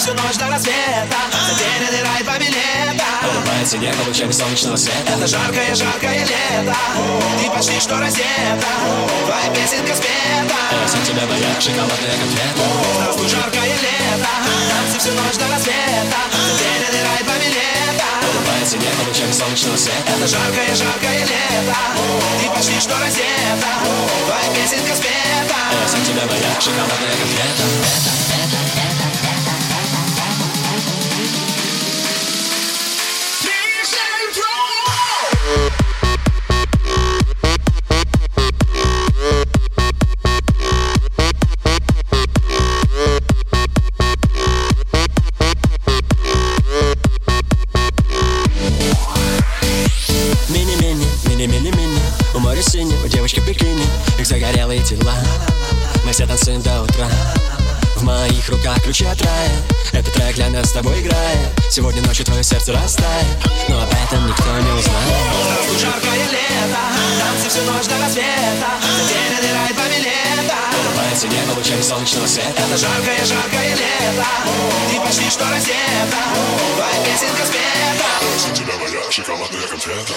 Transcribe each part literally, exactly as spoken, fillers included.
всю ночь до рассвета. Затерянный рай по билетам. Улыбается небо лучами солнечного света. Это жаркое, жаркое лето. Ты почти что раздета. Твоя песенка спета. Я сам тебя моя шоколадная конфета. Здравствуй, жаркое лето. Танцы всю ночь до рассвета. Затерянный рай по билетам. Улыбается небо лучами солнечного света. Это жаркое, жаркое лето. Ты почти что раздета. Твоя песенка спета. Я сам тебя моя шоколадная конфета. Мини-мини, у моря синего девочки в бикини. Их загорелые тела, мы все танцуем до утра. В моих руках ключи от рая. Этот трек для нас с тобой играет. Сегодня ночью твое сердце растает, но об этом никто не узнает. Здравствуй, жаркое лето. Танцы всю ночь до рассвета. Затерянный рай по билетам. Улыбается небо лучами солнечного света. Это жаркое, жаркое лето. Ты почти что раздета. Твоя песенка спета. Я сам тебя моя шоколадная конфета.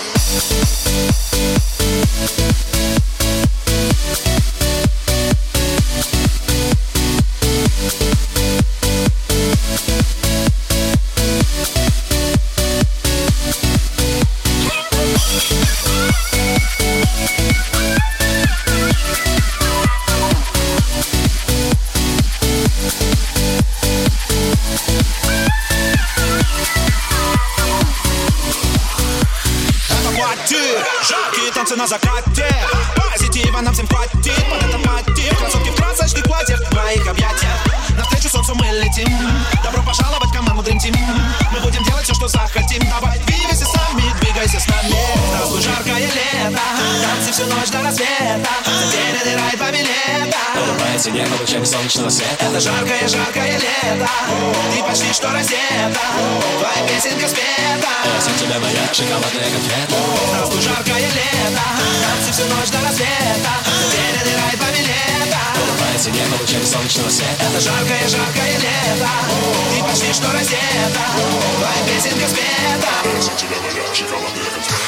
Жаркие танцы на закате. Позитива нам всем хватит. Под этот мотив красотки в красочных платьях. В моих объятиях навстречу солнцу мы летим. Добро пожаловать в команду Dream Team. Мы будем делать все, что захотим. Давай двигайся сами, двигайся с нами. Здравствуй, жаркое лето. Танцы всю ночь до рассвета. Затерянный рай по билетам. Улыбается небо лучами солнечного света. Это жаркое, жаркое лето. Ты почти что раздета. Твоя песенка спета. Я сам тебя моя шоколадная конфета. Здравствуй, жаркое лето. Танцы всю ночь до рассвета. Затерянный рай по билетам. Улыбается небо лучами солнечного света. Это жаркое, жаркое лето. Ты почти что раздета. Твоя песенка спета. Я сам тебя моя шоколадная конфета.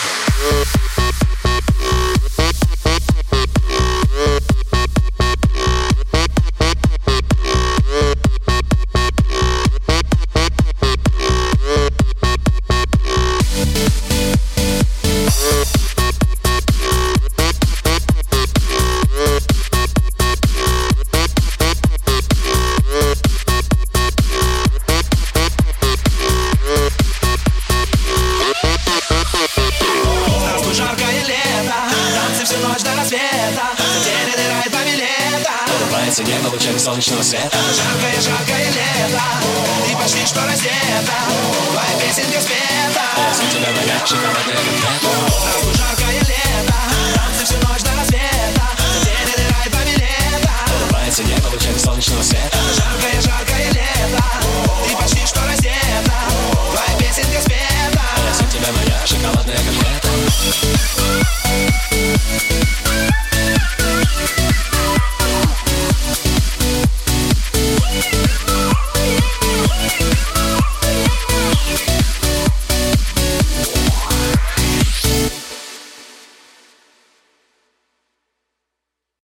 Улыбается небо лучами солнечного света. Это жаркое, жаркое лето. Ты почти что раздета. Твоя песенка спета. Я сам тебя моя шоколадная конфета. Здравствуй, жаркое лето. Танцы всю ночь до